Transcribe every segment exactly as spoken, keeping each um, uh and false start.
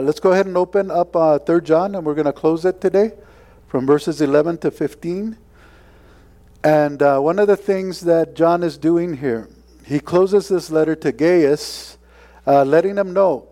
Let's go ahead and open up uh, Third John, and we're going to close it today from verses eleven to fifteen. And uh, one of the things that John is doing here, he closes this letter to Gaius, uh, letting him know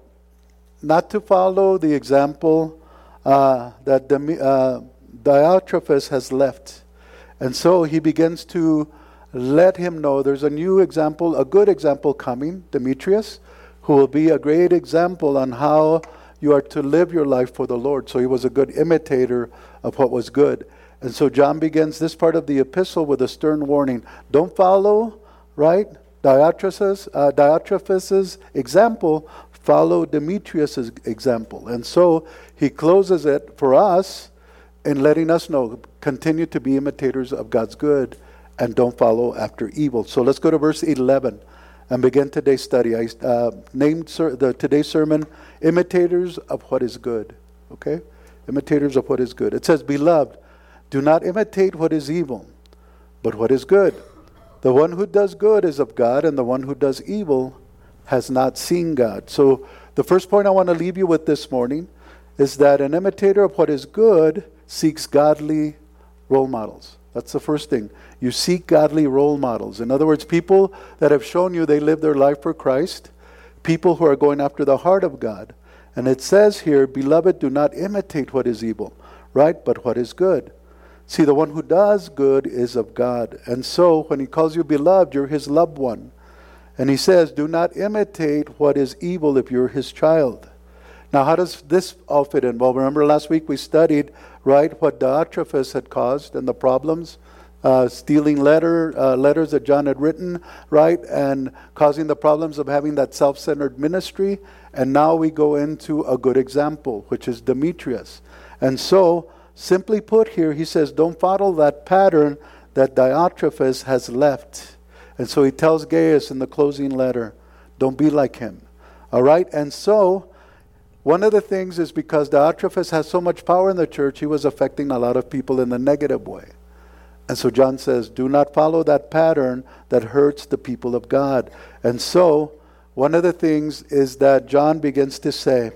not to follow the example uh, that Dem- uh, Diotrephes has left. And so he begins to let him know there's a new example, a good example coming, Demetrius, who will be a great example on how you are to live your life for the Lord. So he was a good imitator of what was good. And so John begins this part of the epistle with a stern warning. Don't follow, right, Diotrephes, uh, Diotrephes' example. Follow Demetrius' example. And so he closes it for us in letting us know, continue to be imitators of God's good and don't follow after evil. So let's go to verse eleven and begin today's study. I uh, named ser- the today's sermon, Imitators of What is Good. Okay? Imitators of what is good. It says, Beloved, do not imitate what is evil, but what is good. The one who does good is of God, and the one who does evil has not seen God. So the first point I want to leave you with this morning is that an imitator of what is good seeks godly role models. That's the first thing. You seek godly role models. In other words, people that have shown you they live their life for Christ, people who are going after the heart of God. And it says here, Beloved, do not imitate what is evil, right? But what is good. See, the one who does good is of God. And so when he calls you beloved, you're his loved one. And he says, do not imitate what is evil if you're his child. Now, how does this all fit in? Well, remember last week we studied, right, what Diotrephes had caused and the problems, uh, stealing letter uh, letters that John had written, right, and causing the problems of having that self-centered ministry. And now we go into a good example, which is Demetrius. And so, simply put here, he says, don't follow that pattern that Diotrephes has left. And so he tells Gaius in the closing letter, don't be like him. All right, and so one of the things is because Diotrephes has so much power in the church, he was affecting a lot of people in the negative way. And so John says, do not follow that pattern that hurts the people of God. And so one of the things is that John begins to say,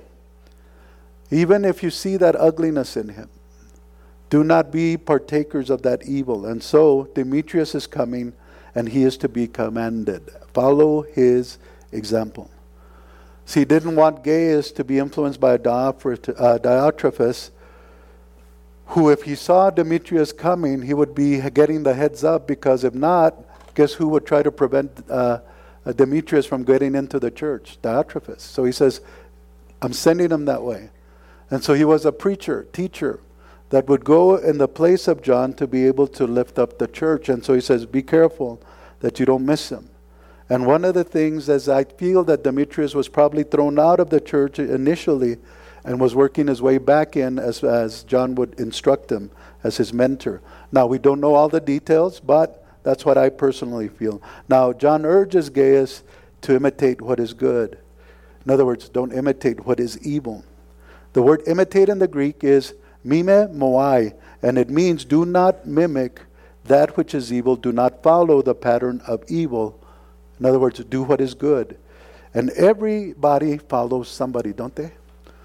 even if you see that ugliness in him, do not be partakers of that evil. And so Demetrius is coming, and he is to be commanded. Follow his example. See, he didn't want Gaius to be influenced by Diotrephes, who, if he saw Demetrius coming, he would be getting the heads up, because if not, guess who would try to prevent uh, Demetrius from getting into the church? Diotrephes. So he says, I'm sending him that way. And so he was a preacher, teacher, that would go in the place of John to be able to lift up the church. And so he says, be careful that you don't miss him. And one of the things is I feel that Demetrius was probably thrown out of the church initially and was working his way back in as, as John would instruct him as his mentor. Now, we don't know all the details, but that's what I personally feel. Now, John urges Gaius to imitate what is good. In other words, don't imitate what is evil. The word imitate in the Greek is mime moai, and it means do not mimic that which is evil, do not follow the pattern of evil. In other words, do what is good. And everybody follows somebody, don't they?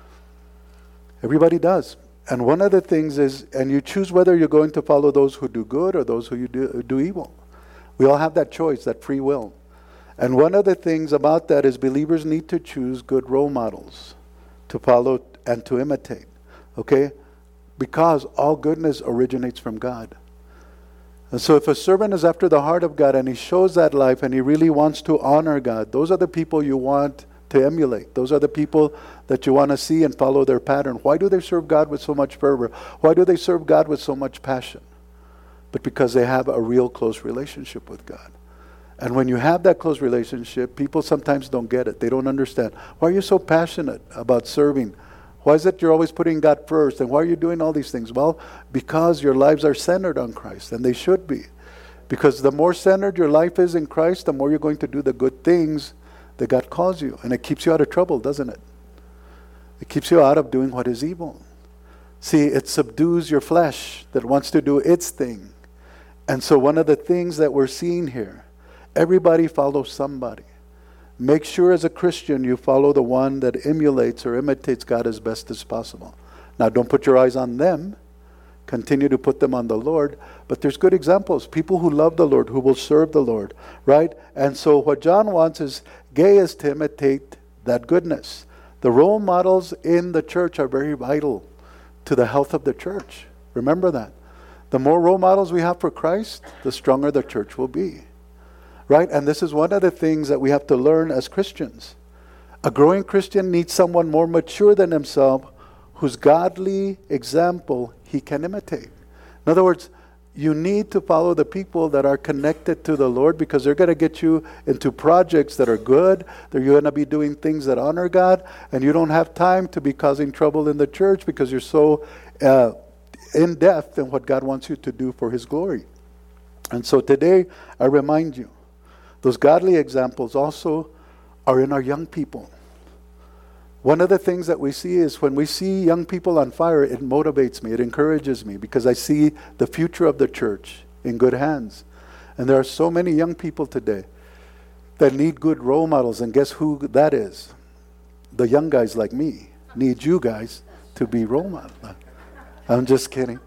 Everybody does. And one of the things is, and you choose whether you're going to follow those who do good or those who you do, who do evil. We all have that choice, that free will. And one of the things about that is believers need to choose good role models to follow and to imitate. Okay? Because all goodness originates from God. And so if a servant is after the heart of God and he shows that life and he really wants to honor God, those are the people you want to emulate. Those are the people that you want to see and follow their pattern. Why do they serve God with so much fervor? Why do they serve God with so much passion? But because they have a real close relationship with God. And when you have that close relationship, people sometimes don't get it. They don't understand. Why are you so passionate about serving? Why is it you're always putting God first? And why are you doing all these things? Well, because your lives are centered on Christ, and they should be. Because the more centered your life is in Christ, the more you're going to do the good things that God calls you. And it keeps you out of trouble, doesn't it? It keeps you out of doing what is evil. See, it subdues your flesh that wants to do its thing. And so one of the things that we're seeing here, everybody follows somebody. make sure as a Christian you follow the one that emulates or imitates God as best as possible. Now, don't put your eyes on them. Continue to put them on the Lord. But there's good examples. People who love the Lord, who will serve the Lord, right? And so what John wants is Gaius to imitate that goodness. The role models in the church are very vital to the health of the church. Remember that. The more role models we have for Christ, the stronger the church will be. Right? And this is one of the things that we have to learn as Christians. A growing Christian needs someone more mature than himself, whose godly example he can imitate. In other words, you need to follow the people that are connected to the Lord, because they're going to get you into projects that are good. They're going to be doing things that honor God, and you don't have time to be causing trouble in the church because you're so uh, in depth in what God wants you to do for His glory. And so today, I remind you, those godly examples also are in our young people. One of the things that we see is when we see young people on fire, it motivates me, it encourages me, because I see the future of the church in good hands. And there are so many young people today that need good role models, and guess who that is? The young guys like me need you guys to be role models. I'm just kidding.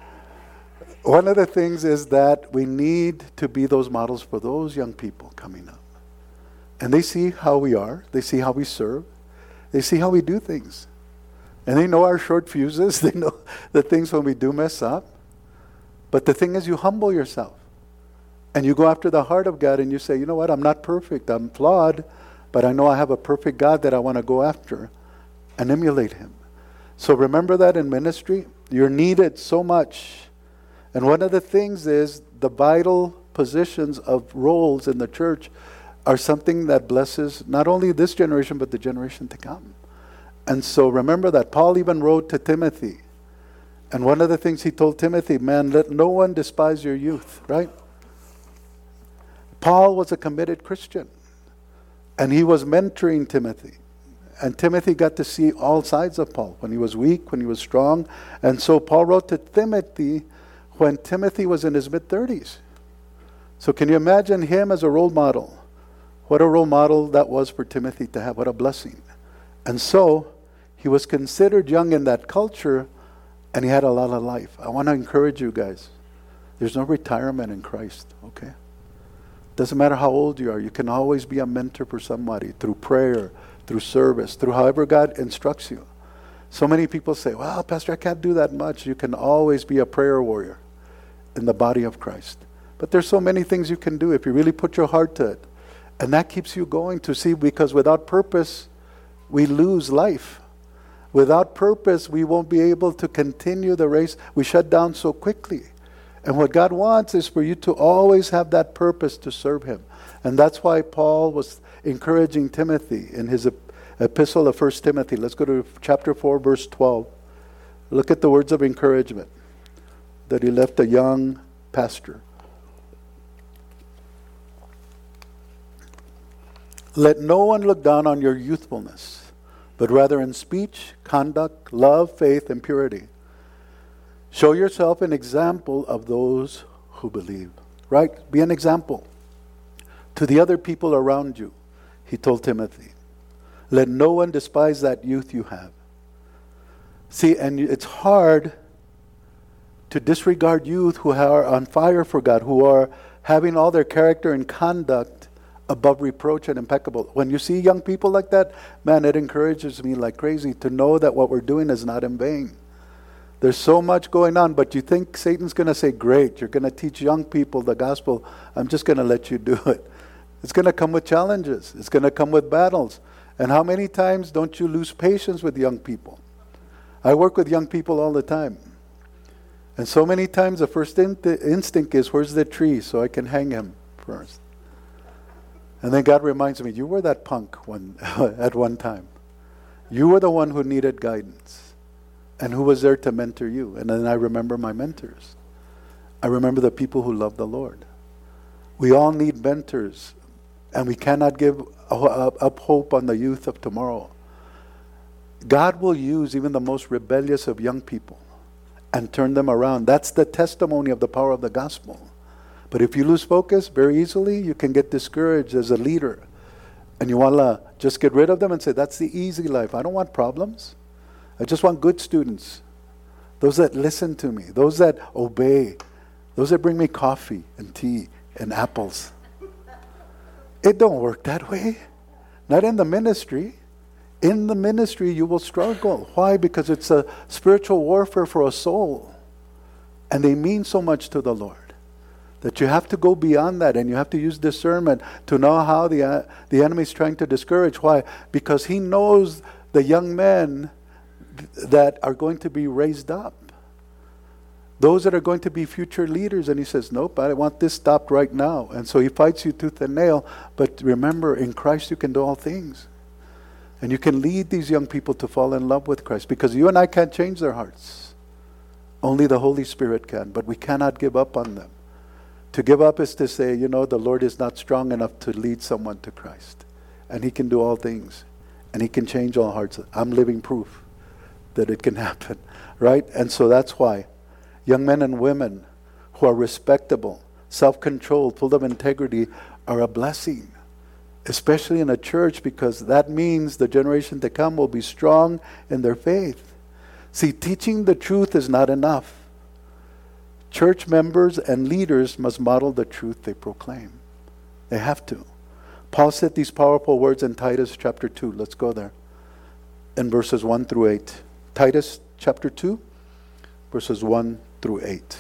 One of the things is that we need to be those models for those young people coming up. And they see how we are, they see how we serve, they see how we do things. And they know our short fuses. They know the things when we do mess up. But the thing is, you humble yourself. And you go after the heart of God and you say, you know what, I'm not perfect. I'm flawed. But I know I have a perfect God that I want to go after and emulate Him. So remember that in ministry. You're needed so much. And one of the things is the vital positions of roles in the church are something that blesses not only this generation, but the generation to come. And so remember that Paul even wrote to Timothy. And one of the things he told Timothy, man, let no one despise your youth, right? Paul was a committed Christian. And he was mentoring Timothy. And Timothy got to see all sides of Paul, when he was weak, when he was strong. And so Paul wrote to Timothy when Timothy was in his mid-thirties. So can you imagine him as a role model? What a role model that was for Timothy to have. What a blessing. And so, he was considered young in that culture, and he had a lot of life. I want to encourage you guys. There's no retirement in Christ, okay? Doesn't matter how old you are. You can always be a mentor for somebody through prayer, through service, through however God instructs you. So many people say, well, Pastor, I can't do that much. You can always be a prayer warrior in the body of Christ. But there's so many things you can do if you really put your heart to it. And that keeps you going to see, because without purpose, we lose life. Without purpose, we won't be able to continue the race. We shut down so quickly. And what God wants is for you to always have that purpose to serve Him. And that's why Paul was encouraging Timothy in his epistle of First Timothy. Let's go to chapter four, verse twelve. Look at the words of encouragement that he left a young pastor. Let no one look down on your youthfulness, but rather in speech, conduct, love, faith, and purity. Show yourself an example of those who believe. Right? Be an example to the other people around you, he told Timothy. Let no one despise that youth you have. See, and it's hard to disregard youth who are on fire for God, who are having all their character and conduct above reproach and impeccable. When you see young people like that, man, it encourages me like crazy to know that what we're doing is not in vain. There's so much going on, but you think Satan's going to say, great, you're going to teach young people the gospel. I'm just going to let you do it. It's going to come with challenges. It's going to come with battles. And how many times don't you lose patience with young people? I work with young people all the time. And so many times the first in- instinct is, where's the tree so I can hang him first? And then God reminds me, you were that punk one, at one time. You were the one who needed guidance. And who was there to mentor you? And then I remember my mentors. I remember the people who love the Lord. We all need mentors. And we cannot give up hope on the youth of tomorrow. God will use even the most rebellious of young people and turn them around. That's the testimony of the power of the gospel. But if you lose focus very easily, you can get discouraged as a leader. And you want to just get rid of them and say, that's the easy life. I don't want problems. I just want good students. Those that listen to me. Those that obey. Those that bring me coffee and tea and apples. It don't work that way. Not in the ministry. In the ministry, you will struggle. Why? Because it's a spiritual warfare for a soul. And they mean so much to the Lord. That you have to go beyond that, and you have to use discernment to know how the uh, the enemy is trying to discourage. Why? Because he knows the young men th- that are going to be raised up. Those that are going to be future leaders. And he says, nope, I want this stopped right now. And so he fights you tooth and nail. But remember, in Christ you can do all things. And you can lead these young people to fall in love with Christ. Because you and I can't change their hearts. Only the Holy Spirit can. But we cannot give up on them. To give up is to say, you know, the Lord is not strong enough to lead someone to Christ. And he can do all things. And he can change all hearts. I'm living proof that it can happen. Right? And so that's why young men and women who are respectable, self-controlled, full of integrity are a blessing. Especially in a church, because that means the generation to come will be strong in their faith. See, teaching the truth is not enough. Church members and leaders must model the truth they proclaim. They have to. Paul said these powerful words in Titus chapter two. Let's go there. In verses one through eight. Titus chapter two, verses one through eight.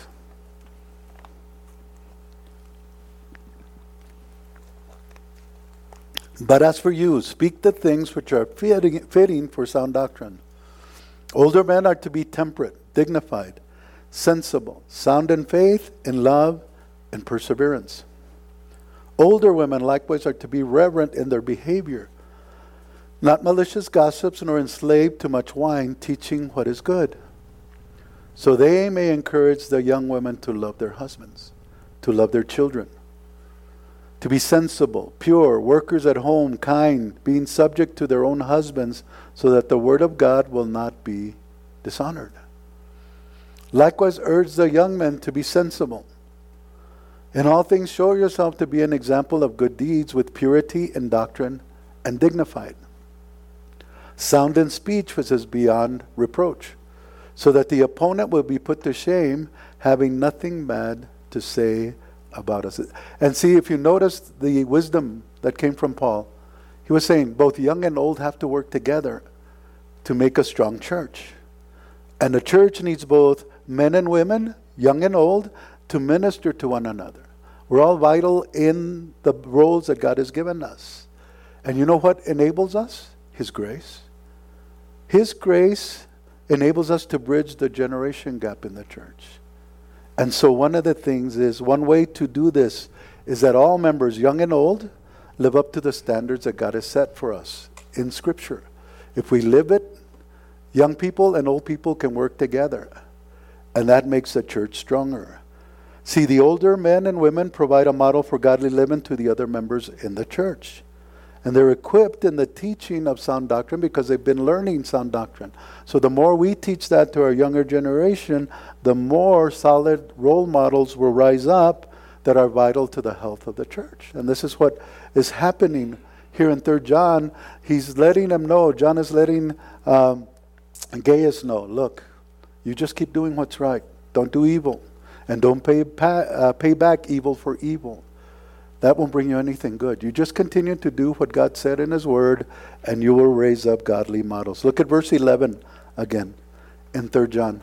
But as for you, speak the things which are fitting, fitting for sound doctrine. Older men are to be temperate, dignified, sensible, sound in faith, in love, and perseverance. Older women likewise are to be reverent in their behavior, not malicious gossips, nor enslaved to much wine, teaching what is good. So they may encourage the young women to love their husbands, to love their children, to be sensible, pure, workers at home, kind, being subject to their own husbands, so that the word of God will not be dishonored. Likewise, urge the young men to be sensible. In all things, show yourself to be an example of good deeds with purity in doctrine and dignified. Sound in speech, which is beyond reproach, so that the opponent will be put to shame, having nothing bad to say about us. And see, if you notice the wisdom that came from Paul, he was saying both young and old have to work together to make a strong church. And the church needs both men and women, young and old, to minister to one another. We're all vital in the roles that God has given us. And you know what enables us? His grace. His grace enables us to bridge the generation gap in the church. And so one of the things is, one way to do this is that all members, young and old, live up to the standards that God has set for us in Scripture. If we live it, young people and old people can work together. And that makes the church stronger. See, the older men and women provide a model for godly living to the other members in the church. And they're equipped in the teaching of sound doctrine because they've been learning sound doctrine. So the more we teach that to our younger generation, the more solid role models will rise up that are vital to the health of the church. And this is what is happening here in Third John. He's letting them know, John is letting um, Gaius know, look, you just keep doing what's right. Don't do evil. And don't pay, pa- uh, pay back evil for evil. That won't bring you anything good. You just continue to do what God said in His Word, and you will raise up godly models. Look at verse eleven again in Third John.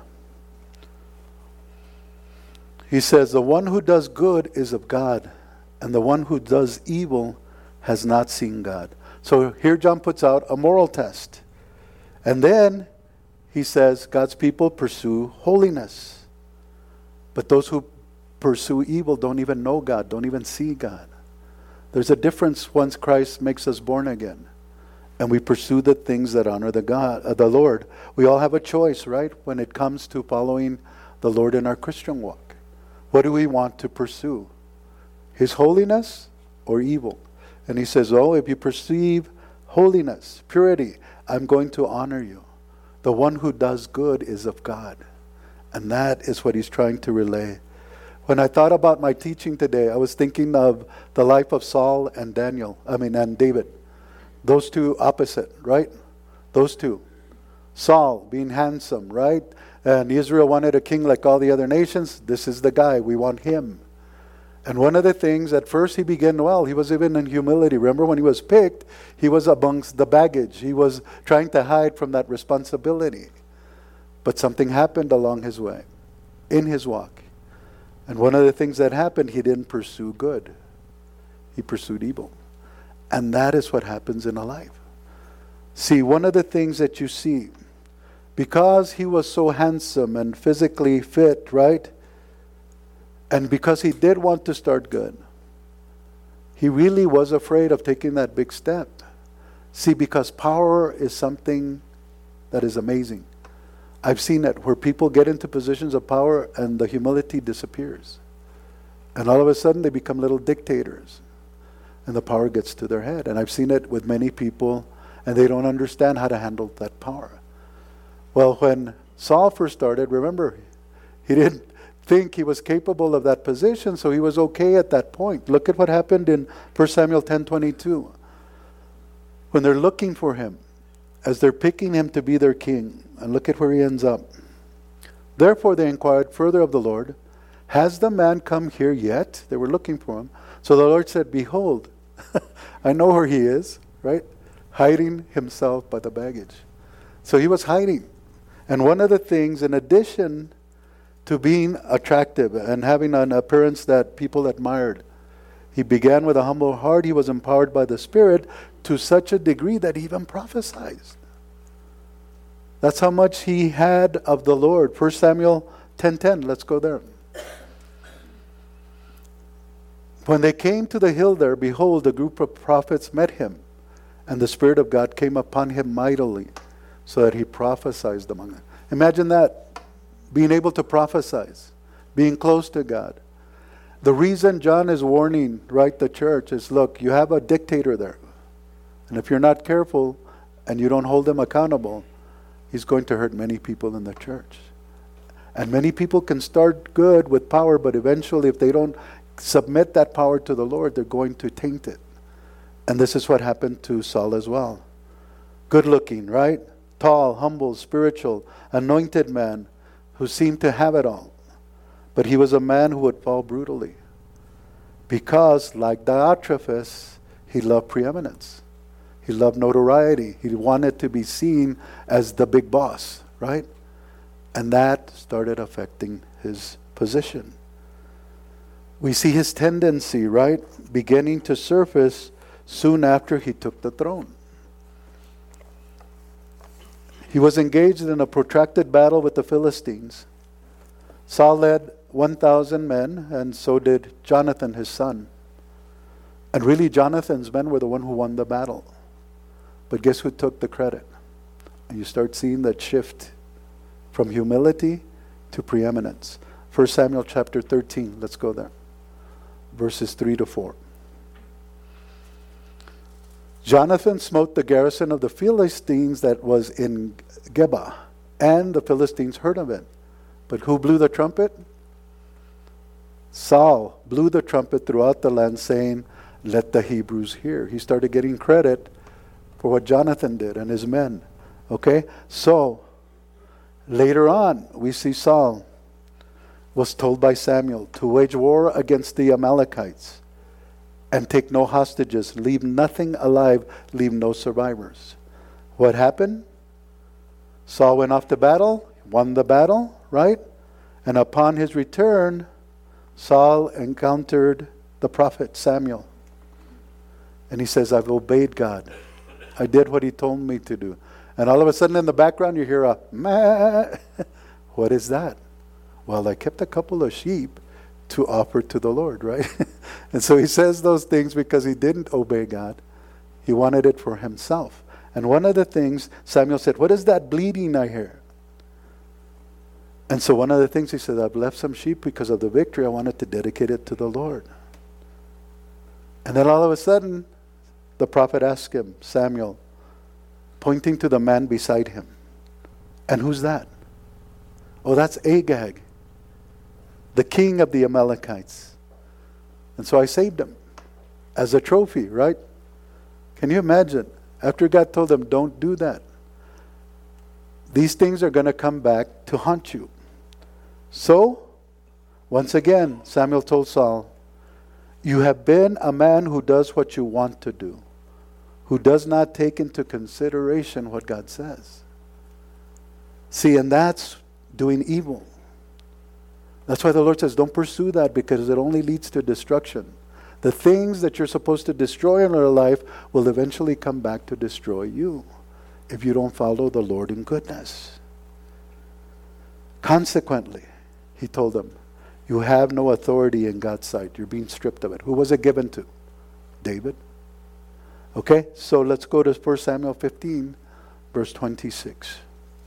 He says, the one who does good is of God, and the one who does evil has not seen God. So here John puts out a moral test. And then he says, God's people pursue holiness. But those who pursue evil don't even know God, don't even see God. There's a difference once Christ makes us born again. And we pursue the things that honor the God, uh, the Lord. We all have a choice, right? When it comes to following the Lord in our Christian walk. What do we want to pursue? His holiness or evil? And he says, oh, if you perceive holiness, purity, I'm going to honor you. The one who does good is of God. And that is what he's trying to relay. When I thought about my teaching today, I was thinking of the life of Saul and Daniel, I mean, and David. Those two opposite, right? Those two. Saul being handsome, right? And Israel wanted a king like all the other nations. This is the guy. We want him. And one of the things, at first he began well. He was even in humility. Remember when he was picked, he was amongst the baggage. He was trying to hide from that responsibility. But something happened along his way, in his walk. And one of the things that happened, he didn't pursue good. He pursued evil. And that is what happens in a life. See, one of the things that you see, because he was so handsome and physically fit, right? And because he did want to start good, he really was afraid of taking that big step. See, because power is something that is amazing. I've seen it where people get into positions of power and the humility disappears. And all of a sudden they become little dictators. And the power gets to their head. And I've seen it with many people, and they don't understand how to handle that power. Well, when Saul first started, remember, he didn't think he was capable of that position, so he was okay at that point. Look at what happened in First Samuel ten twenty-two. When they're looking for him, as they're picking him to be their king, and look at where he ends up. Therefore they inquired further of the Lord, has the man come here yet? They were looking for him. So the Lord said, behold, I know where he is, right? Hiding himself by the baggage. So he was hiding. And one of the things, in addition to being attractive and having an appearance that people admired, he began with a humble heart. He was empowered by the Spirit to such a degree that he even prophesied. That's how much he had of the Lord. First Samuel ten ten. Let's go there. When they came to the hill there, behold, a group of prophets met him, and the Spirit of God came upon him mightily, so that he prophesied among them. Imagine that, being able to prophesy, being close to God. The reason John is warning, right, the church is, look, you have a dictator there. And if you're not careful and you don't hold him accountable, he's going to hurt many people in the church. And many people can start good with power, but eventually if they don't submit that power to the Lord, they're going to taint it. And this is what happened to Saul as well. Good looking, right? Tall, humble, spiritual, anointed man who seemed to have it all. But he was a man who would fall brutally. Because, like Diotrephes, he loved preeminence. He loved notoriety. He wanted to be seen as the big boss, right? And that started affecting his position. We see his tendency, right, beginning to surface soon after he took the throne. He was engaged in a protracted battle with the Philistines. Saul led one thousand men, and so did Jonathan, his son. And really, Jonathan's men were the one who won the battle. But guess who took the credit? And you start seeing that shift from humility to preeminence. First Samuel chapter thirteen, let's go there. Verses three to four. Jonathan smote the garrison of the Philistines that was in Geba, and the Philistines heard of it. But who blew the trumpet? Saul blew the trumpet throughout the land, saying, let the Hebrews hear. He started getting credit for what Jonathan did and his men. Okay? So, later on, we see Saul was told by Samuel to wage war against the Amalekites and take no hostages, leave nothing alive, leave no survivors. What happened? Saul went off to battle, won the battle, right? And upon his return, Saul encountered the prophet Samuel. And he says, I've obeyed God. I did what he told me to do. And all of a sudden in the background you hear a meh. What is that? Well, I kept a couple of sheep to offer to the Lord, right? And so he says those things because he didn't obey God. He wanted it for himself. And one of the things, Samuel said, what is that bleating I hear? And so one of the things he said, I've left some sheep because of the victory. I wanted to dedicate it to the Lord. And then all of a sudden, the prophet asked him, Samuel, pointing to the man beside him. And who's that? Oh, that's Agag, the king of the Amalekites. And so I saved him as a trophy, right? Can you imagine? After God told him, don't do that, these things are going to come back to haunt you. So, once again, Samuel told Saul, you have been a man who does what you want to do, who does not take into consideration what God says. See, and that's doing evil. That's why the Lord says, don't pursue that, because it only leads to destruction. The things that you're supposed to destroy in your life will eventually come back to destroy you if you don't follow the Lord in goodness. Consequently, he told them, you have no authority in God's sight. You're being stripped of it. Who was it given to? David. Okay, so let's go to First Samuel fifteen, verse twenty-six.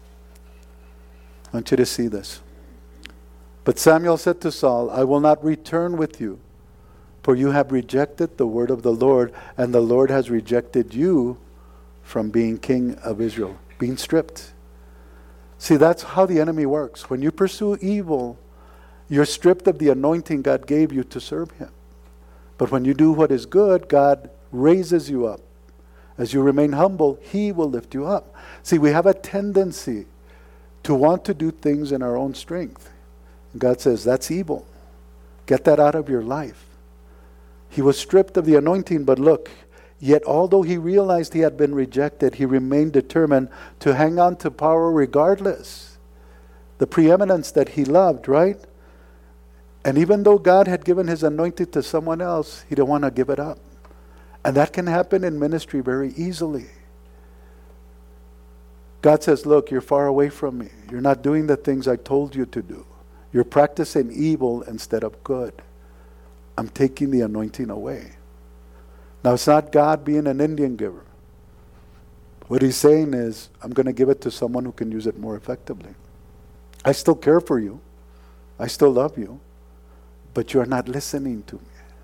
I want you to see this. But Samuel said to Saul, I will not return with you, for you have rejected the word of the Lord, and the Lord has rejected you from being king of Israel, being stripped. See, that's how the enemy works. When you pursue evil, you're stripped of the anointing God gave you to serve him. But when you do what is good, God raises you up. As you remain humble, he will lift you up. See, we have a tendency to want to do things in our own strength. God says, that's evil. Get that out of your life. He was stripped of the anointing, but look, yet although he realized he had been rejected, he remained determined to hang on to power regardless. The preeminence that he loved, right? And even though God had given his anointing to someone else, he didn't want to give it up. And that can happen in ministry very easily. God says, look, you're far away from me. You're not doing the things I told you to do. You're practicing evil instead of good. I'm taking the anointing away. Now, it's not God being an Indian giver. What he's saying is, I'm going to give it to someone who can use it more effectively. I still care for you. I still love you. But you're not listening to me.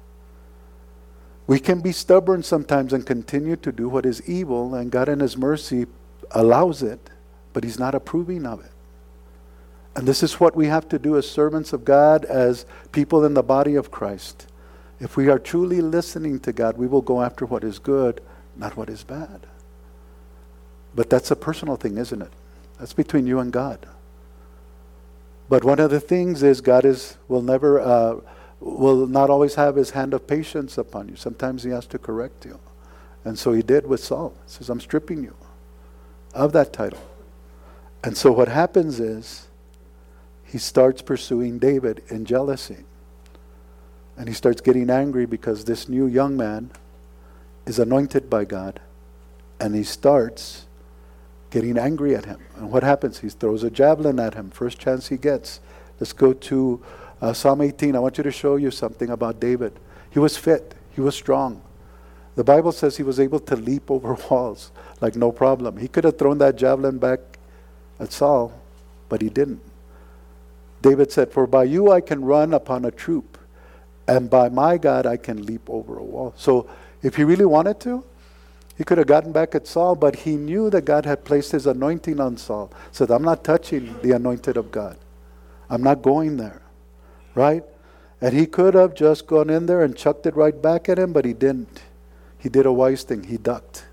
We can be stubborn sometimes and continue to do what is evil, and God in his mercy allows it, but he's not approving of it. And this is what we have to do as servants of God, as people in the body of Christ. If we are truly listening to God, we will go after what is good, not what is bad. But that's a personal thing, isn't it? That's between you and God. But one of the things is God is will never uh, will not always have his hand of patience upon you. Sometimes he has to correct you. And so he did with Saul. He says, I'm stripping you of that title. And so what happens is, he starts pursuing David in jealousy. And he starts getting angry because this new young man is anointed by God. And he starts getting angry at him. And what happens? He throws a javelin at him. First chance he gets. Let's go to uh, Psalm eighteen. I want you to show you something about David. He was fit. He was strong. The Bible says he was able to leap over walls like no problem. He could have thrown that javelin back at Saul, but he didn't. David said, for by you I can run upon a troop, and by my God I can leap over a wall. So if he really wanted to, he could have gotten back at Saul, but he knew that God had placed his anointing on Saul. Said, I'm not touching the anointed of God. I'm not going there. Right? And he could have just gone in there and chucked it right back at him, but he didn't. He did a wise thing. He ducked.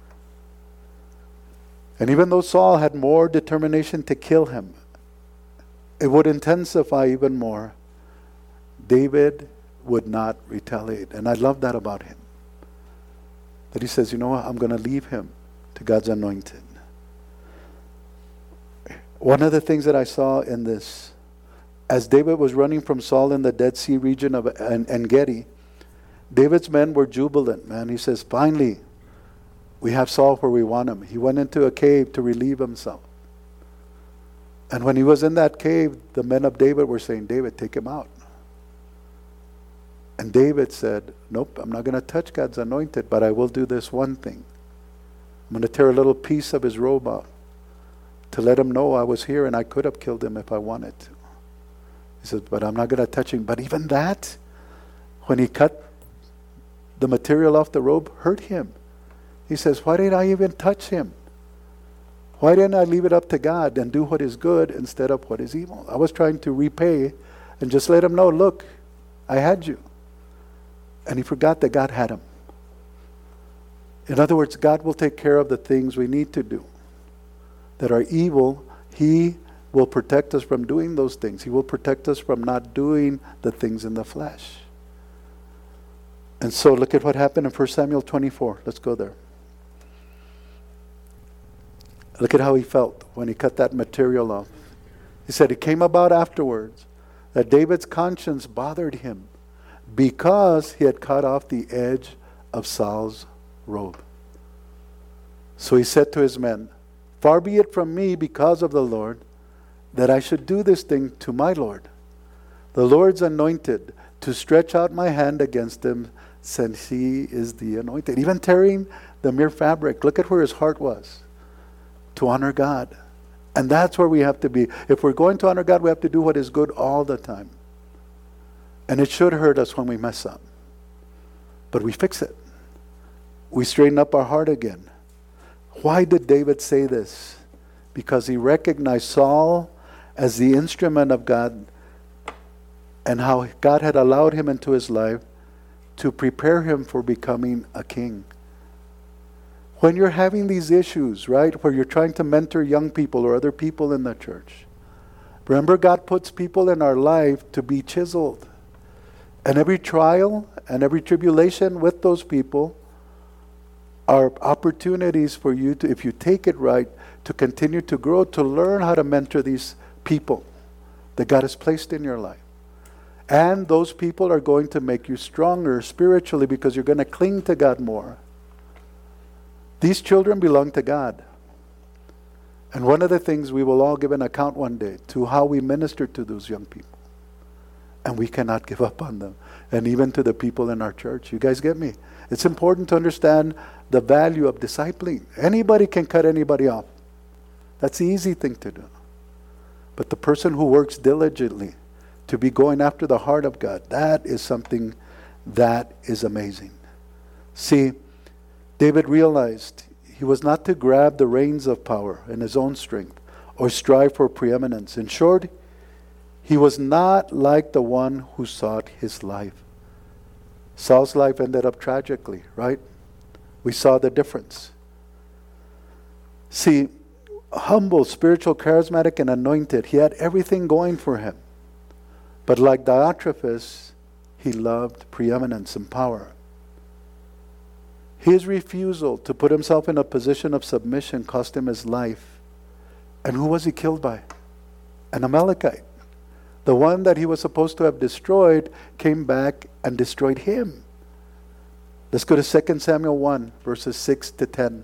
And even though Saul had more determination to kill him, it would intensify even more. David would not retaliate. And I love that about him. That he says, you know what, I'm going to leave him to God's anointed. One of the things that I saw in this, as David was running from Saul in the Dead Sea region of En- En-Gedi, David's men were jubilant, man. He says, finally, we have Saul where we want him. He went into a cave to relieve himself. And when he was in that cave, the men of David were saying, David, take him out. And David said, nope, I'm not going to touch God's anointed, but I will do this one thing. I'm going to tear a little piece of his robe out to let him know I was here and I could have killed him if I wanted to. He says, but I'm not going to touch him. But even that, when he cut the material off the robe, hurt him. He says, why didn't I even touch him? Why didn't I leave it up to God and do what is good instead of what is evil? I was trying to repay and just let him know, look, I had you. And he forgot that God had him. In other words, God will take care of the things we need to do that are evil. He will protect us from doing those things. He will protect us from not doing the things in the flesh. And so look at what happened in First Samuel twenty-four. Let's go there. Look at how he felt when he cut that material off. He said it came about afterwards that David's conscience bothered him because he had cut off the edge of Saul's robe. So he said to his men, "Far be it from me because of the Lord that I should do this thing to my Lord. The Lord's anointed, to stretch out my hand against him, since he is the anointed." Even tearing the mere fabric, look at where his heart was. To honor God. And that's where we have to be. If we're going to honor God, we have to do what is good all the time. And it should hurt us when we mess up. But we fix it. We straighten up our heart again. Why did David say this? Because he recognized Saul as the instrument of God and how God had allowed him into his life to prepare him for becoming a king. When you're having these issues, right, where you're trying to mentor young people or other people in the church, remember God puts people in our life to be chiseled. And every trial and every tribulation with those people are opportunities for you to, if you take it right, to continue to grow, to learn how to mentor these people that God has placed in your life. And those people are going to make you stronger spiritually because you're going to cling to God more. These children belong to God. And one of the things we will all give an account one day to how we minister to those young people. And we cannot give up on them. And even to the people in our church. You guys get me? It's important to understand the value of discipling. Anybody can cut anybody off. That's the easy thing to do. But the person who works diligently to be going after the heart of God, that is something that is amazing. See, David realized he was not to grab the reins of power in his own strength or strive for preeminence. In short, he was not like the one who sought his life. Saul's life ended up tragically, right? We saw the difference. See, humble, spiritual, charismatic, and anointed, he had everything going for him. But like Diotrephes, he loved preeminence and power. His refusal to put himself in a position of submission cost him his life. And who was he killed by? An Amalekite. The one that he was supposed to have destroyed came back and destroyed him. Let's go to Second Samuel one, verses six to ten.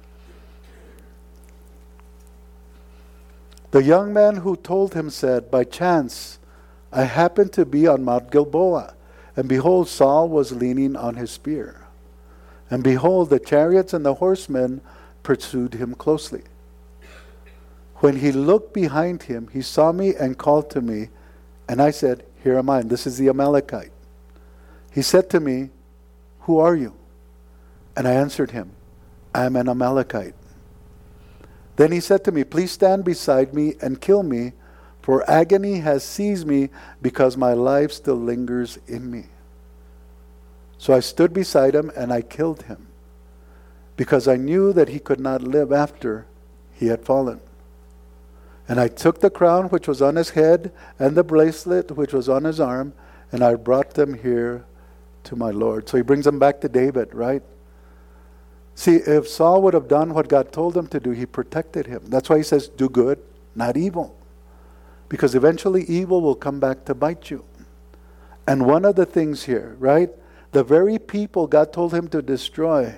The young man who told him said, "By chance, I happened to be on Mount Gilboa, and behold, Saul was leaning on his spear. And behold, the chariots and the horsemen pursued him closely. When he looked behind him, he saw me and called to me, and I said, 'Here am I.'" And this is the Amalekite. He said to me, "Who are you?" And I answered him, "I am an Amalekite." Then he said to me, "Please stand beside me and kill me, for agony has seized me because my life still lingers in me." So I stood beside him and I killed him, because I knew that he could not live after he had fallen. And I took the crown which was on his head and the bracelet which was on his arm, and I brought them here to my Lord. So he brings them back to David, right? See, if Saul would have done what God told him to do, he protected him. That's why he says, do good, not evil. Because eventually evil will come back to bite you. And one of the things here, right? The very people God told him to destroy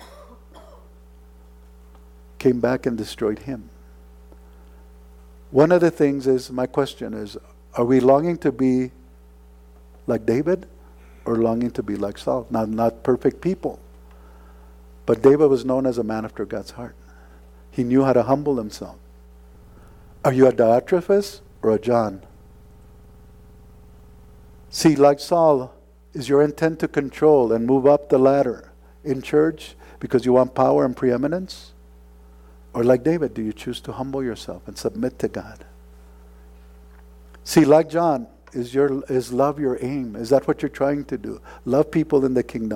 came back and destroyed him. One of the things is, my question is, are we longing to be like David or longing to be like Saul? Now, not perfect people. But David was known as a man after God's heart. He knew how to humble himself. Are you a Diotrephes or a John? See, like Saul, is your intent to control and move up the ladder in church because you want power and preeminence? Or like David, do you choose to humble yourself and submit to God? See, like John, is your is love your aim? Is that what you're trying to do? Love people in the kingdom.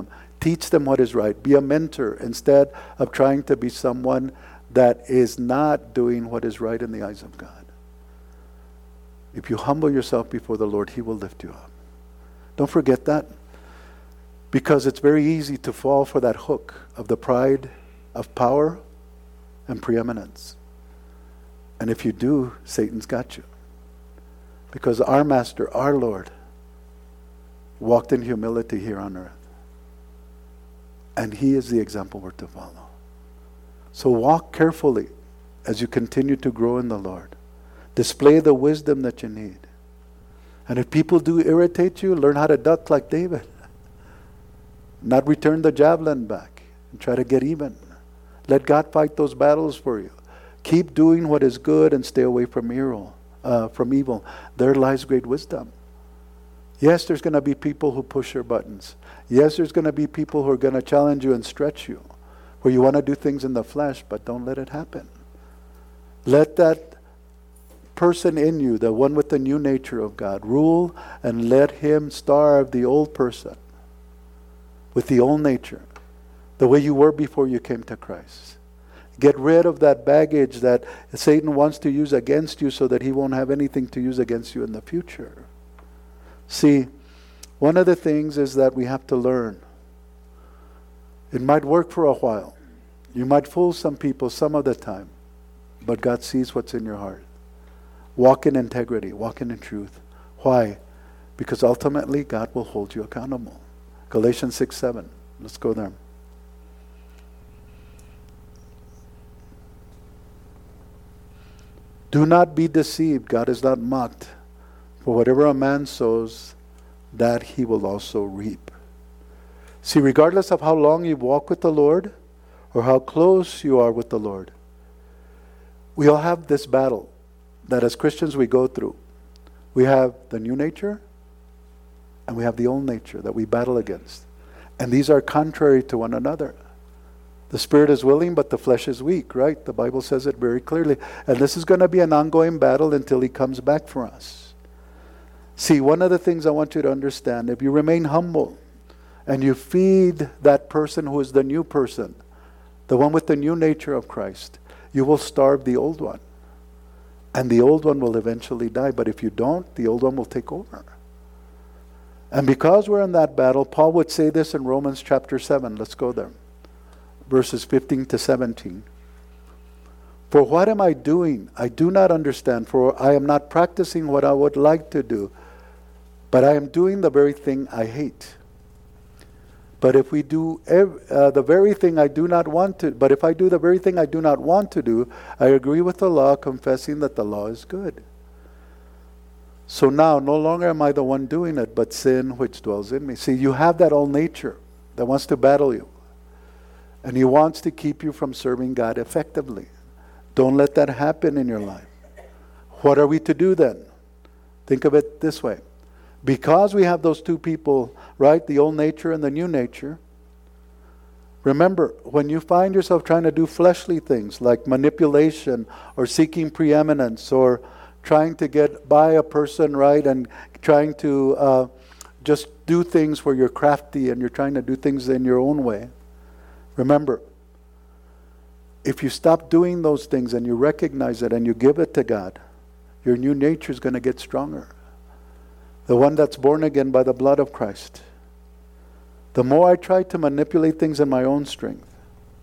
Teach them what is right. Be a mentor instead of trying to be someone that is not doing what is right in the eyes of God. If you humble yourself before the Lord, He will lift you up. Don't forget that. Because it's very easy to fall for that hook of the pride of power and preeminence. And if you do, Satan's got you. Because our Master, our Lord, walked in humility here on earth. And He is the example we're to follow. So walk carefully as you continue to grow in the Lord. Display the wisdom that you need. And if people do irritate you, learn how to duck like David. Not return the javelin back and try to get even. Let God fight those battles for you. Keep doing what is good and stay away from evil. Uh, from evil. There lies great wisdom. Yes, there's going to be people who push your buttons. Yes, there's going to be people who are going to challenge you and stretch you, where you want to do things in the flesh, but don't let it happen. Let that person in you, the one with the new nature of God, rule, and let him starve the old person with the old nature, the way you were before you came to Christ. Get rid of that baggage that Satan wants to use against you so that he won't have anything to use against you in the future. See, one of the things is that we have to learn. It might work for a while. You might fool some people some of the time, but God sees what's in your heart. Walk in integrity. Walk in truth. Why? Because ultimately God will hold you accountable. Galatians six seven. Let's go there. Do not be deceived. God is not mocked. For whatever a man sows, that he will also reap. See, regardless of how long you walk with the Lord or how close you are with the Lord, we all have this battle that as Christians we go through. We have the new nature and we have the old nature that we battle against. And these are contrary to one another. The spirit is willing, but the flesh is weak, right? The Bible says it very clearly. And this is going to be an ongoing battle until He comes back for us. See, one of the things I want you to understand, if you remain humble and you feed that person who is the new person, the one with the new nature of Christ, you will starve the old one. And the old one will eventually die. But if you don't, the old one will take over. And because we're in that battle, Paul would say this in Romans chapter seven. Let's go there. Verses fifteen to seventeen. For what am I doing? I do not understand, for I am not practicing what I would like to do, but I am doing the very thing I hate. But if we do ev- uh, the very thing I do not want to, but if I do the very thing I do not want to do, I agree with the law, confessing that the law is good. So now, no longer am I the one doing it, but sin which dwells in me. See, you have that old nature that wants to battle you. And he wants to keep you from serving God effectively. Don't let that happen in your life. What are we to do then? Think of it this way. Because we have those two people, right? The old nature and the new nature. Remember, when you find yourself trying to do fleshly things like manipulation or seeking preeminence or trying to get by a person, right? And trying to uh, just do things where you're crafty and you're trying to do things in your own way. Remember, if you stop doing those things and you recognize it and you give it to God, your new nature is going to get stronger. The one that's born again by the blood of Christ. The more I try to manipulate things in my own strength,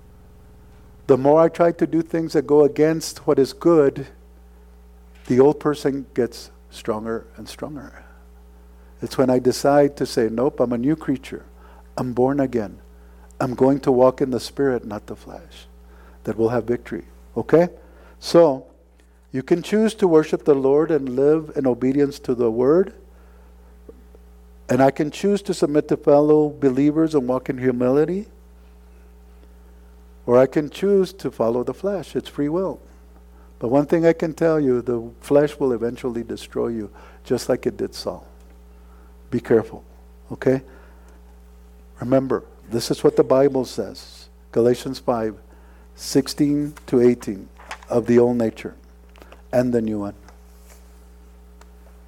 the more I try to do things that go against what is good, the old person gets stronger and stronger. It's when I decide to say, nope, I'm a new creature. I'm born again. I'm going to walk in the Spirit, not the flesh, that will have victory. Okay? So, you can choose to worship the Lord and live in obedience to the Word. And I can choose to submit to fellow believers and walk in humility. Or I can choose to follow the flesh. It's free will. But one thing I can tell you, the flesh will eventually destroy you, just like it did Saul. Be careful. Okay? Remember, this is what the Bible says. Galatians five, sixteen to eighteen of the old nature and the new one.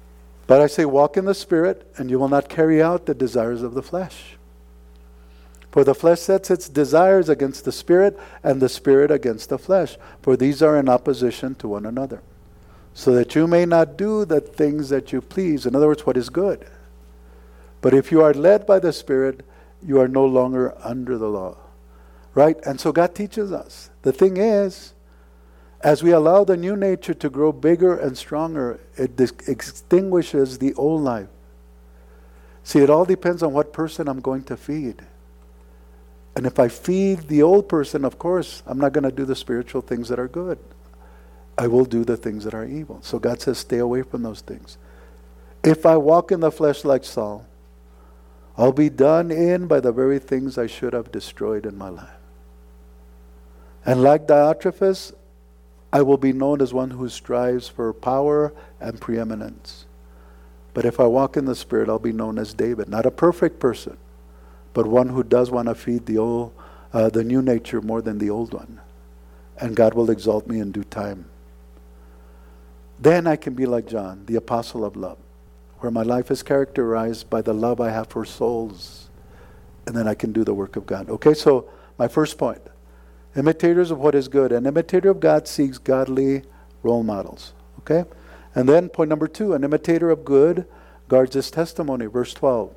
But I say, walk in the Spirit, and you will not carry out the desires of the flesh. For the flesh sets its desires against the Spirit, and the Spirit against the flesh. For these are in opposition to one another, so that you may not do the things that you please. In other words, what is good. But if you are led by the Spirit, you are no longer under the law. Right? And so God teaches us. The thing is, as we allow the new nature to grow bigger and stronger, it dis- extinguishes the old life. See, it all depends on what person I'm going to feed. And if I feed the old person, of course, I'm not going to do the spiritual things that are good. I will do the things that are evil. So God says, stay away from those things. If I walk in the flesh like Saul, I'll be done in by the very things I should have destroyed in my life. And like Diotrephes, I will be known as one who strives for power and preeminence. But if I walk in the Spirit, I'll be known as David. Not a perfect person, but one who does want to feed the old, uh, the new nature more than the old one. And God will exalt me in due time. Then I can be like John, the apostle of love, where my life is characterized by the love I have for souls. And then I can do the work of God. Okay, so my first point. Imitators of what is good. An imitator of God seeks godly role models. Okay? And then point number two, an imitator of good guards his testimony. Verse twelve.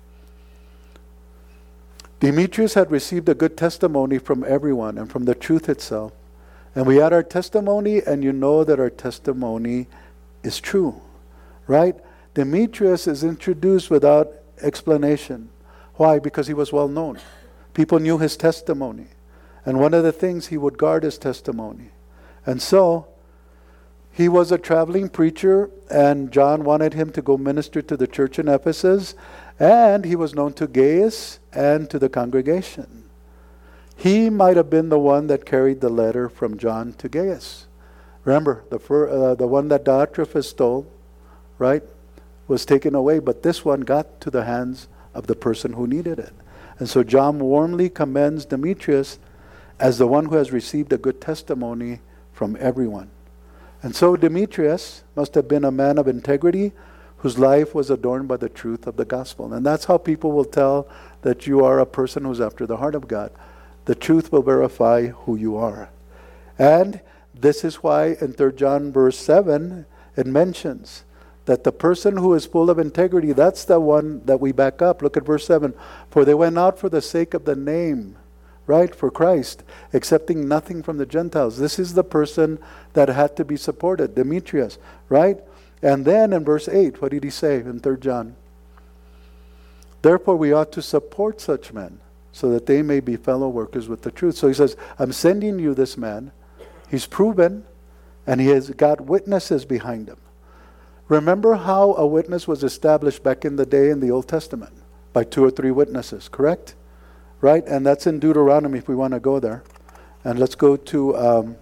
Demetrius had received a good testimony from everyone and from the truth itself. And we had our testimony, and you know that our testimony is true. Right? Demetrius is introduced without explanation. Why? Because he was well known. People knew his testimony. And one of the things, he would guard his testimony. And so, he was a traveling preacher, and John wanted him to go minister to the church in Ephesus, and he was known to Gaius and to the congregation. He might have been the one that carried the letter from John to Gaius. Remember, the fir- uh, the one that Diotrephes stole, right, was taken away, but this one got to the hands of the person who needed it. And so John warmly commends Demetrius as the one who has received a good testimony from everyone. And so Demetrius must have been a man of integrity whose life was adorned by the truth of the gospel. And that's how people will tell that you are a person who's after the heart of God. The truth will verify who you are. And this is why in Third John verse seven, it mentions that the person who is full of integrity, that's the one that we back up. Look at verse seven. For they went out for the sake of the name, right, for Christ, accepting nothing from the Gentiles. This is the person that had to be supported, Demetrius, right? And then in verse eight, what did he say in Third John? Therefore we ought to support such men, so that they may be fellow workers with the truth. So he says, I'm sending you this man. He's proven, and he has got witnesses behind him. Remember how a witness was established back in the day in the Old Testament? By two or three witnesses, correct? Right? And that's in Deuteronomy if we want to go there. And let's go to um,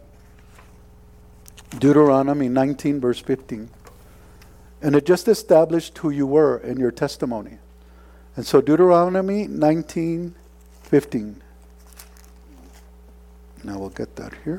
Deuteronomy nineteen, verse fifteen. And it just established who you were in your testimony. And so Deuteronomy nineteen, fifteen. Now we'll get that here.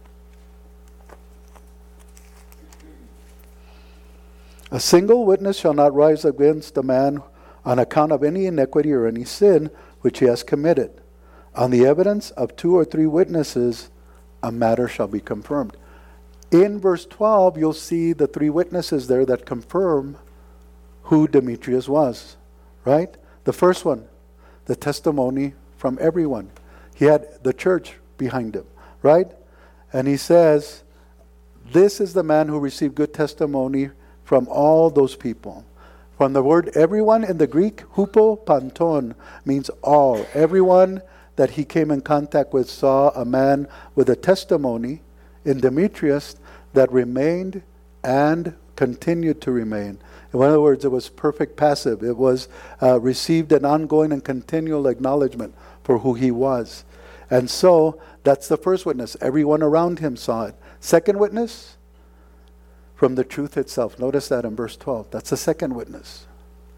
A single witness shall not rise against a man on account of any iniquity or any sin which he has committed. On the evidence of two or three witnesses, a matter shall be confirmed. In verse twelve, you'll see the three witnesses there that confirm who Demetrius was, right? The first one, the testimony from everyone. He had the church behind him, right? And he says, this is the man who received good testimony from all those people. From the word everyone in the Greek, hupo panton, means all. Everyone that he came in contact with saw a man with a testimony in Demetrius that remained and continued to remain. In other words, it was perfect passive. It was uh, received an ongoing and continual acknowledgement for who he was. And so, that's the first witness. Everyone around him saw it. Second witness, from the truth itself. Notice that in verse twelve. That's the second witness.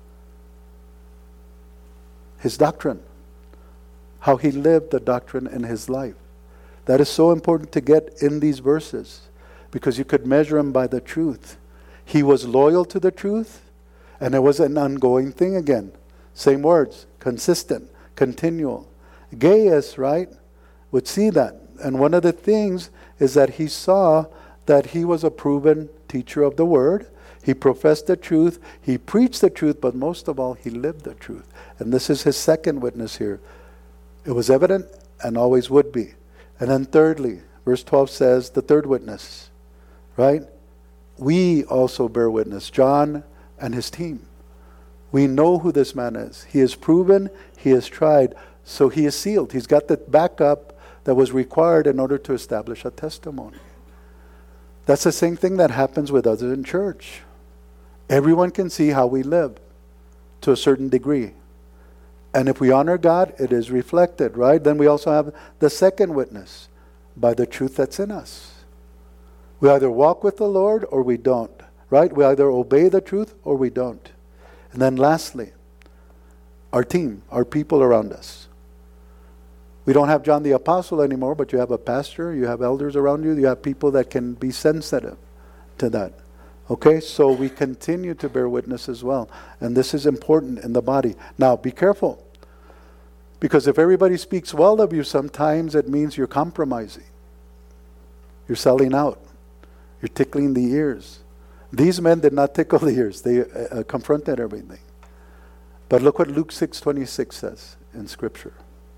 His doctrine. How he lived the doctrine in his life. That is so important to get in these verses, because you could measure him by the truth. He was loyal to the truth, and it was an ongoing thing again. Same words, consistent, continual. Gaius, right, would see that. And one of the things is that he saw that he was a proven teacher of the word. He professed the truth. He preached the truth, but most of all, he lived the truth. And this is his second witness here. It was evident and always would be. And then thirdly, verse twelve says, the third witness, right? We also bear witness, John and his team. We know who this man is. He is proven, he is tried, so he is sealed. He's got the backup that was required in order to establish a testimony. That's the same thing that happens with others in church. Everyone can see how we live to a certain degree. And if we honor God, it is reflected, right? Then we also have the second witness, by the truth that's in us. We either walk with the Lord or we don't, right? We either obey the truth or we don't. And then lastly, our team, our people around us. We don't have John the Apostle anymore, but you have a pastor, you have elders around you, you have people that can be sensitive to that. Okay, so we continue to bear witness as well. And this is important in the body. Now, be careful. Because if everybody speaks well of you, sometimes it means you're compromising. You're selling out. You're tickling the ears. These men did not tickle the ears. They uh, confronted everything. But look what Luke six twenty-six says in Scripture.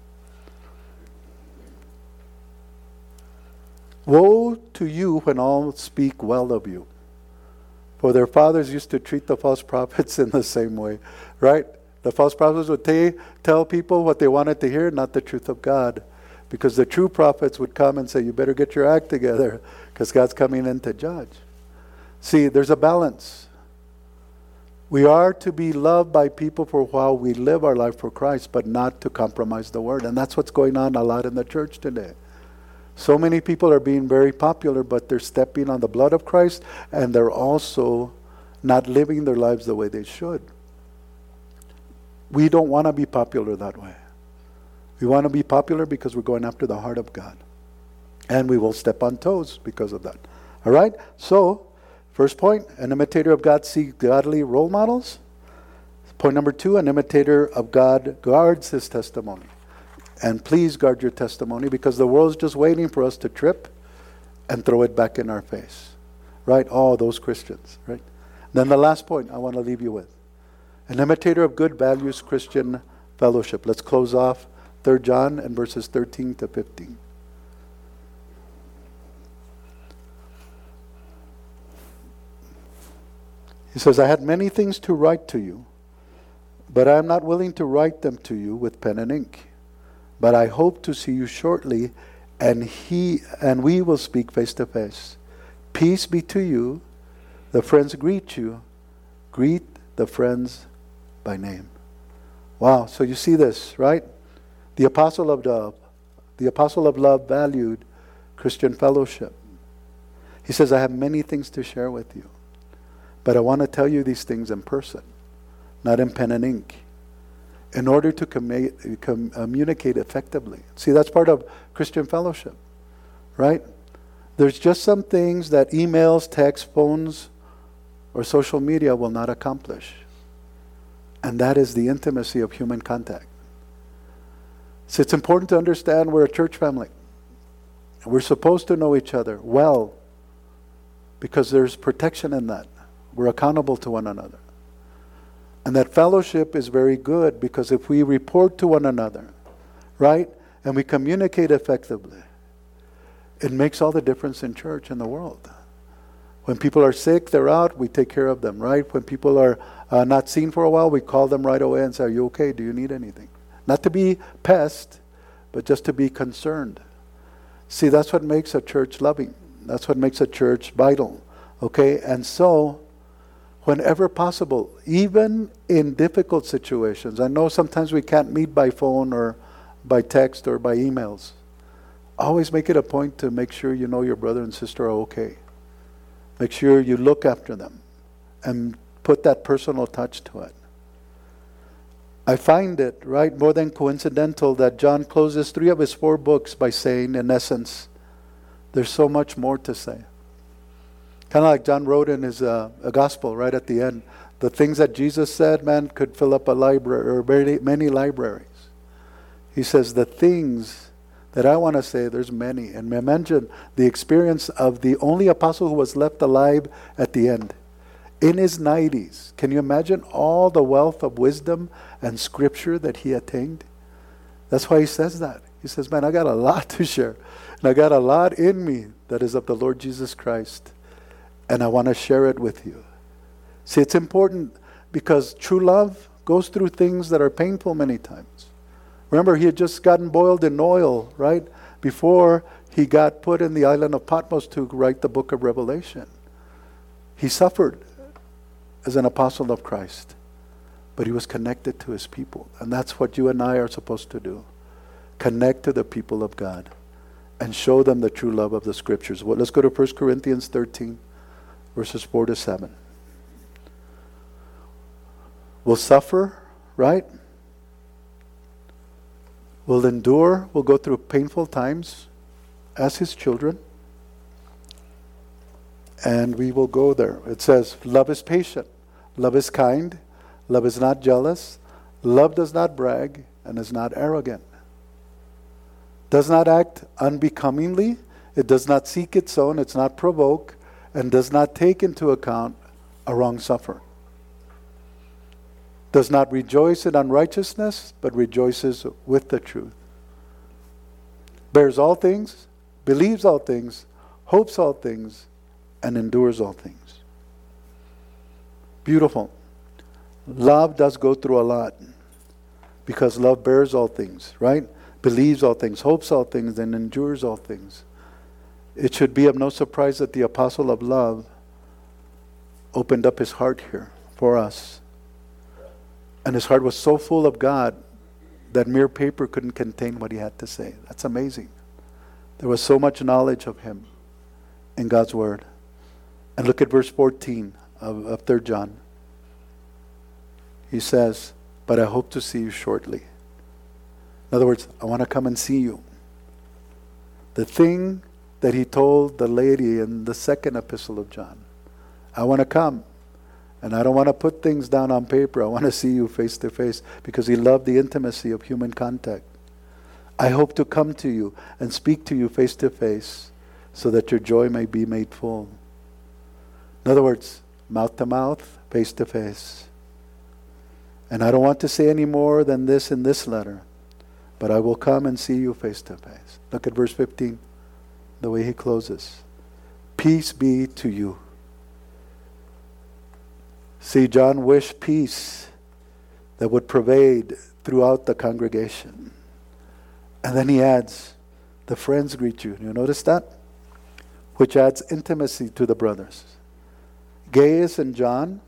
Woe to you when all speak well of you. For their fathers used to treat the false prophets in the same way, right? The false prophets would t- tell people what they wanted to hear, not the truth of God. Because the true prophets would come and say, you better get your act together, because God's coming in to judge. See, there's a balance. We are to be loved by people for while we live our life for Christ, but not to compromise the word. And that's what's going on a lot in the church today. So many people are being very popular, but they're stepping on the blood of Christ, and they're also not living their lives the way they should. We don't want to be popular that way. We want to be popular because we're going after the heart of God. And we will step on toes because of that. All right? So, first point, an imitator of God seeks godly role models. Point number two, an imitator of God guards his testimony. And please guard your testimony, because the world's just waiting for us to trip and throw it back in our face. Right? Oh, those Christians. Right? Then the last point I want to leave you with. An imitator of good values Christian fellowship. Let's close off Third John and verses thirteen to fifteen. He says, I had many things to write to you, but I am not willing to write them to you with pen and ink. But I hope to see you shortly, and he and we will speak face to face. Peace be to you. The friends greet you. Greet the friends by name. Wow, so you see this, right? The apostle of love, the apostle of love valued Christian fellowship. He says, I have many things to share with you, but I want to tell you these things in person, not in pen and ink, in order to com- com- communicate effectively. See, that's part of Christian fellowship, right? There's just some things that emails, text, phones, or social media will not accomplish. And that is the intimacy of human contact. So it's important to understand we're a church family. We're supposed to know each other well, because there's protection in that. We're accountable to one another. And that fellowship is very good, because if we report to one another, right, and we communicate effectively, it makes all the difference in church and the world. When people are sick, they're out, we take care of them, right? When people are uh, not seen for a while, we call them right away and say, are you okay? Do you need anything? Not to be pest, but just to be concerned. See, that's what makes a church loving. That's what makes a church vital. Okay? And so, whenever possible, even in difficult situations, I know sometimes we can't meet by phone or by text or by emails. Always make it a point to make sure you know your brother and sister are okay. Make sure you look after them and put that personal touch to it. I find it, right, more than coincidental that John closes three of his four books by saying, in essence, there's so much more to say. Kind of like John wrote in his uh, a gospel right at the end. The things that Jesus said, man, could fill up a library or many, many libraries. He says, the things that I want to say, there's many. And I mentioned the experience of the only apostle who was left alive at the end. In his nineties, can you imagine all the wealth of wisdom and scripture that he attained? That's why he says that. He says, man, I got a lot to share. And I got a lot in me that is of the Lord Jesus Christ. And I want to share it with you. See, it's important because true love goes through things that are painful many times. Remember, he had just gotten boiled in oil, right? Before he got put in the island of Patmos to write the book of Revelation. He suffered as an apostle of Christ, but he was connected to his people. And that's what you and I are supposed to do. Connect to the people of God and show them the true love of the scriptures. Well, let's go to First Corinthians thirteen, verses four to seven. We'll suffer, right? We'll endure. We'll go through painful times as his children. And we will go there. It says, love is patient. Love is kind. Love is not jealous. Love does not brag and is not arrogant. Does not act unbecomingly. It does not seek its own. It's not provoke. And does not take into account a wrong suffer. Does not rejoice in unrighteousness, but rejoices with the truth. Bears all things, believes all things, hopes all things, and endures all things. Beautiful. Love does go through a lot because love bears all things, right? Believes all things, hopes all things, and endures all things. It should be of no surprise that the apostle of love opened up his heart here for us. And his heart was so full of God that mere paper couldn't contain what he had to say. That's amazing. There was so much knowledge of him in God's word. And look at verse fourteen of, of Third John. He says, but I hope to see you shortly. In other words, I want to come and see you. The thing that he told the lady in the second epistle of John. I want to come. And I don't want to put things down on paper. I want to see you face to face because he loved the intimacy of human contact. I hope to come to you and speak to you face to face so that your joy may be made full. In other words, mouth to mouth, face to face. And I don't want to say any more than this in this letter, but I will come and see you face to face. Look at verse fifteen, the way he closes. Peace be to you. See, John wished peace that would pervade throughout the congregation. And then he adds, the friends greet you. You notice that? Which adds intimacy to the brothers. Gaius and John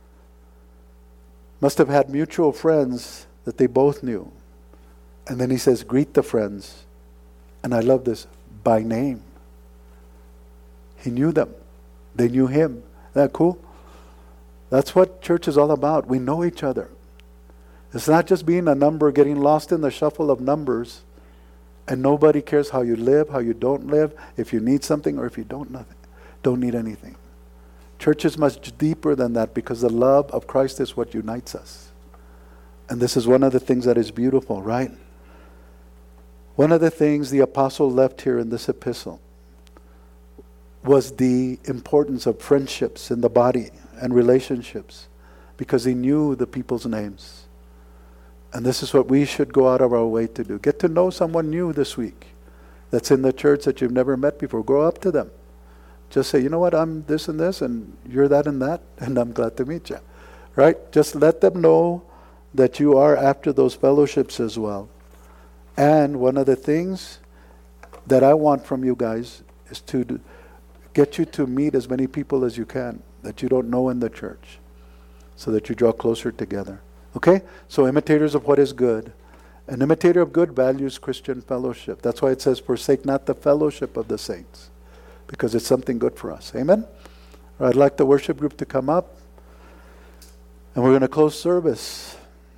must have had mutual friends that they both knew. And then he says, greet the friends. And I love this, by name. He knew them. They knew him. Isn't that cool? That's what church is all about. We know each other. It's not just being a number, getting lost in the shuffle of numbers, and nobody cares how you live, how you don't live, if you need something or if you don't nothing, don't need anything. Church is much deeper than that because the love of Christ is what unites us. And this is one of the things that is beautiful, right? One of the things the apostle left here in this epistle was the importance of friendships in the body and relationships because he knew the people's names. And this is what we should go out of our way to do. Get to know someone new this week that's in the church that you've never met before. Go up to them. Just say, you know what, I'm this and this, and you're that and that, and I'm glad to meet you. Right? Just let them know that you are after those fellowships as well. And one of the things that I want from you guys is to get you to meet as many people as you can that you don't know in the church so that you draw closer together. Okay? So imitators of what is good. An imitator of good values Christian fellowship. That's why it says, forsake not the fellowship of the saints, because it's something good for us. Amen? All right, I'd like the worship group to come up, and we're going to close service.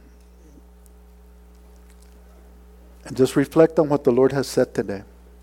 And just reflect on what the Lord has said today.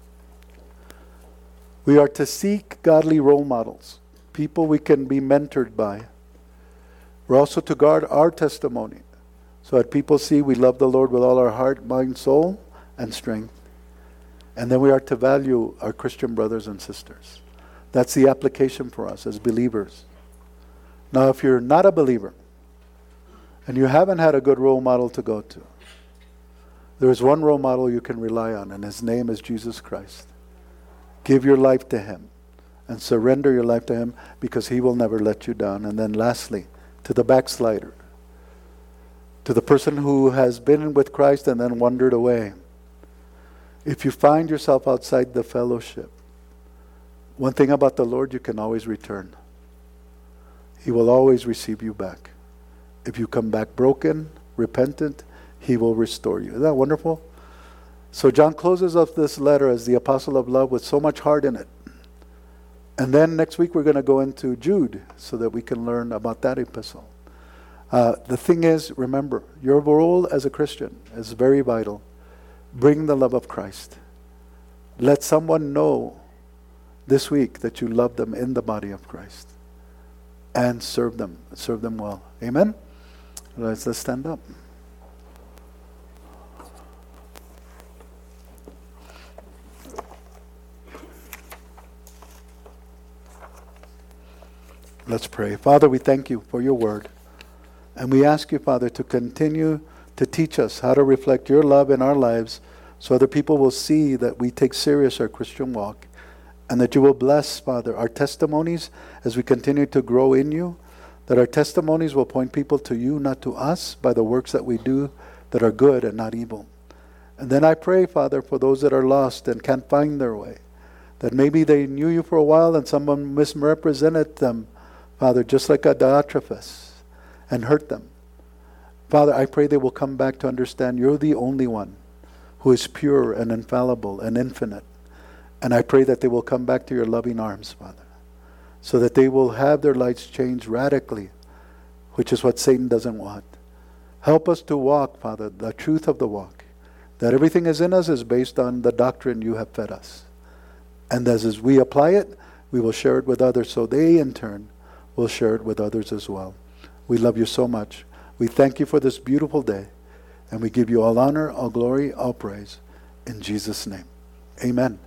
We are to seek godly role models, people we can be mentored by. We're also to guard our testimony. so that people see we love the Lord with all our heart, mind, soul, and strength. And then we are to value our Christian brothers and sisters. That's the application for us as believers. Now, if you're not a believer, and you haven't had a good role model to go to, there is one role model you can rely on, and his name is Jesus Christ. Give your life to him and surrender your life to him, because he will never let you down. And then lastly, to the backslider, to the person who has been with Christ and then wandered away, if you find yourself outside the fellowship, one thing about the Lord, you can always return. He will always receive you back. If you come back broken, repentant, he will restore you. Isn't that wonderful? So John closes up this letter as the apostle of love with so much heart in it. And then next week we're going to go into Jude so that we can learn about that epistle. Uh, the thing is, remember, your role as a Christian is very vital. Bring the love of Christ. Let someone know this week that you love them in the body of Christ. And serve them. Serve them well. Amen? Let's, let's stand up. Let's pray. Father, we thank you for your word. And we ask you, Father, to continue to teach us how to reflect your love in our lives so other people will see that we take serious our Christian walk. And that you will bless, Father, our testimonies as we continue to grow in you. That our testimonies will point people to you, not to us, by the works that we do that are good and not evil. And then I pray, Father, for those that are lost and can't find their way. That maybe they knew you for a while and someone misrepresented them, Father, just like a Diotrephes, and hurt them. Father, I pray they will come back to understand you're the only one who is pure and infallible and infinite. And I pray that they will come back to your loving arms, Father, so that they will have their lives changed radically, which is what Satan doesn't want. Help us to walk, Father, the truth of the walk, that everything is in us is based on the doctrine you have fed us. And as, as we apply it, we will share it with others, so they in turn will share it with others as well. We love you so much. We thank you for this beautiful day, and we give you all honor, all glory, all praise. In Jesus' name, amen.